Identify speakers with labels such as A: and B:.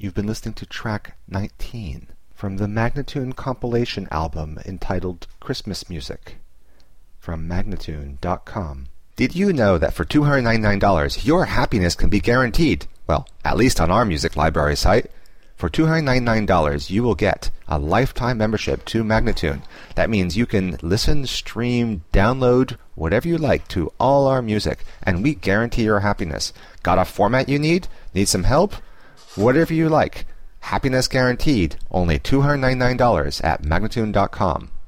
A: You've been listening to track 19 from the Magnatune compilation album entitled Christmas Music from Magnatune.com. Did you know that for $299 your happiness can be guaranteed? Well, at least on our music library site. For $299 you will get a lifetime membership to Magnatune. That means you can listen, stream, download, whatever you like to all our music, and we guarantee your happiness. Got a format you need? Need some help? Whatever you like. Happiness guaranteed. Only $299 at Magnatune.com.